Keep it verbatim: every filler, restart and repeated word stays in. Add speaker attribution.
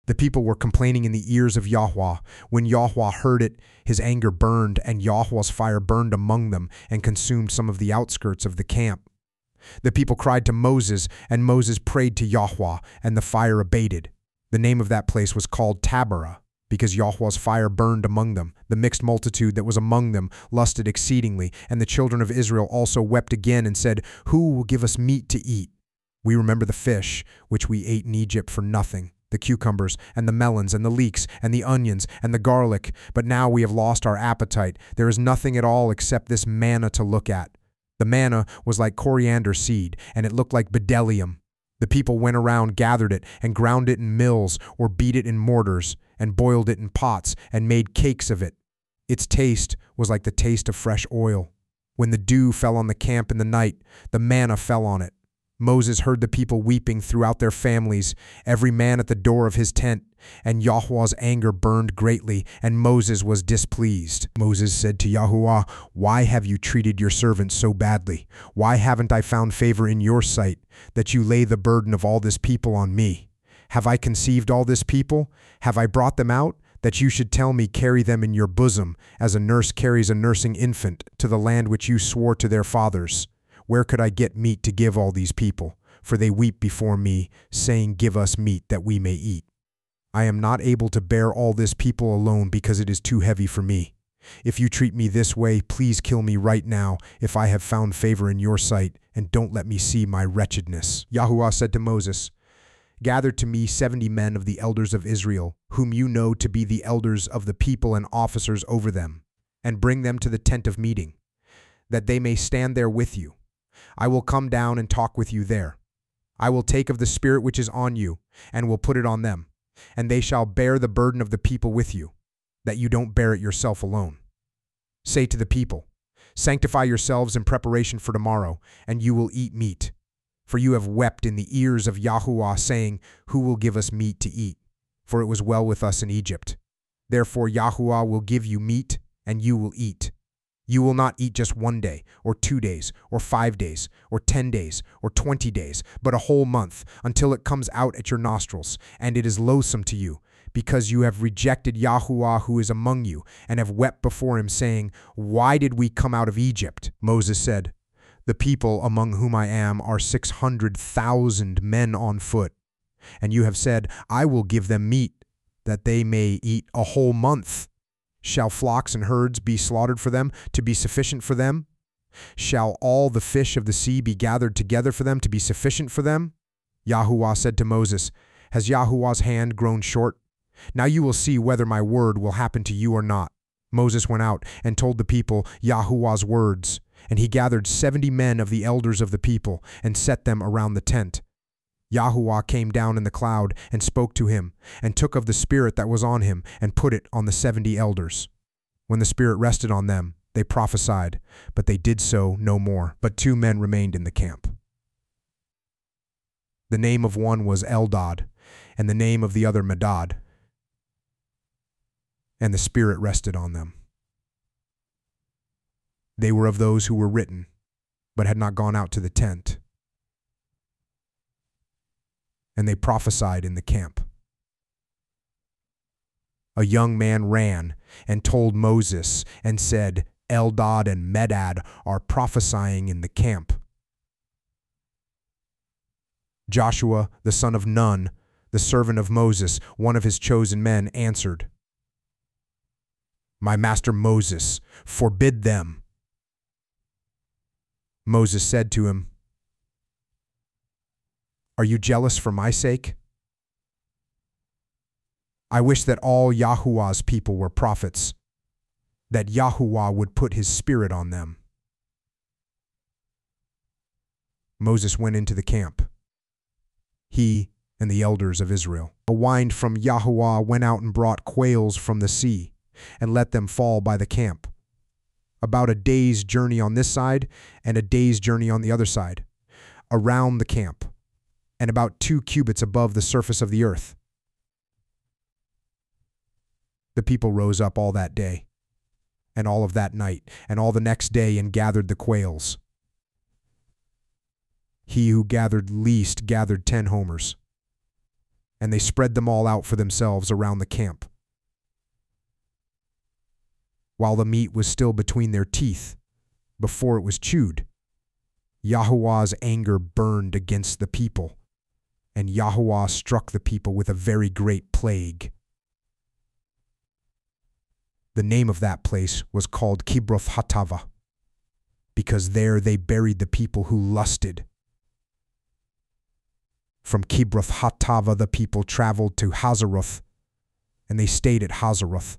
Speaker 1: The people were complaining in the ears of Yahweh. When Yahweh heard it, his anger burned, and Yahweh's fire burned among them and consumed some of the outskirts of the camp. The people cried to Moses, and Moses prayed to Yahweh, and the fire abated. The name of that place was called Taberah, because Yahweh's fire burned among them. The mixed multitude that was among them lusted exceedingly, and the children of Israel also wept again and said, "Who will give us meat to eat? We remember the fish, which we ate in Egypt for nothing, the cucumbers and the melons and the leeks and the onions and the garlic, but now we have lost our appetite. There is nothing at all except this manna to look at." The manna was like coriander seed, and it looked like bdellium. The people went around, gathered it, and ground it in mills, or beat it in mortars, and boiled it in pots, and made cakes of it. Its taste was like the taste of fresh oil. When the dew fell on the camp in the night, the manna fell on it. Moses heard the people weeping throughout their families, every man at the door of his tent, and Yahweh's anger burned greatly, and Moses was displeased. Moses said to Yahuwah, "Why have you treated your servant so badly? Why haven't I found favor in your sight, that you lay the burden of all this people on me? Have I conceived all this people? Have I brought them out, that you should tell me, carry them in your bosom, as a nurse carries a nursing infant, to the land which you swore to their fathers? Where could I get meat to give all these people? For they weep before me, saying, 'Give us meat that we may eat.' I am not able to bear all this people alone, because it is too heavy for me. If you treat me this way, please kill me right now, if I have found favor in your sight, and don't let me see my wretchedness." Yahuwah said to Moses, "Gather to me seventy men of the elders of Israel, whom you know to be the elders of the people and officers over them, and bring them to the tent of meeting, that they may stand there with you. I will come down and talk with you there. I will take of the spirit which is on you, and will put it on them, and they shall bear the burden of the people with you, that you don't bear it yourself alone. Say to the people, 'Sanctify yourselves in preparation for tomorrow, and you will eat meat. For you have wept in the ears of Yahuwah, saying, Who will give us meat to eat? For it was well with us in Egypt. Therefore Yahuwah will give you meat, and you will eat. You will not eat just one day, or two days, or five days, or ten days, or twenty days, but a whole month, until it comes out at your nostrils, and it is loathsome to you, because you have rejected Yahuwah who is among you, and have wept before him, saying, Why did we come out of Egypt?" Moses said, "The people among whom I am are six hundred thousand men on foot. And you have said, I will give them meat, that they may eat a whole month. Shall flocks and herds be slaughtered for them, to be sufficient for them? Shall all the fish of the sea be gathered together for them, to be sufficient for them?" Yahuwah said to Moses, "Has Yahuwah's hand grown short? Now you will see whether my word will happen to you or not." Moses went out and told the people Yahuwah's words, and he gathered seventy men of the elders of the people, and set them around the tent. Yahuwah came down in the cloud and spoke to him, and took of the spirit that was on him, and put it on the seventy elders. When the spirit rested on them, they prophesied, but they did so no more. But two men remained in the camp. The name of one was Eldad, and the name of the other Medad. And the spirit rested on them. They were of those who were written, but had not gone out to the tent. And they prophesied in the camp. A young man ran and told Moses and said, Eldad and Medad are prophesying in the camp. Joshua, the son of Nun, the servant of Moses, one of his chosen men, answered, "My master Moses, forbid them." Moses said to him, "Are you jealous for my sake? I wish that all Yahuwah's people were prophets, that Yahuwah would put his spirit on them." Moses went into the camp, he and the elders of Israel. A wind from Yahuwah went out and brought quails from the sea, and let them fall by the camp, about a day's journey on this side and a day's journey on the other side, around the camp, and about two cubits above the surface of the earth. The people rose up all that day, and all of that night, and all the next day, and gathered the quails. He who gathered least gathered ten homers, and they spread them all out for themselves around the camp. While the meat was still between their teeth, before it was chewed, Yahuwah's anger burned against the people, and Yahuwah struck the people with a very great plague. The name of that place was called Kibroth Hattava, because there they buried the people who lusted. From Kibroth Hattava the people traveled to Hazeroth, and they stayed at Hazeroth.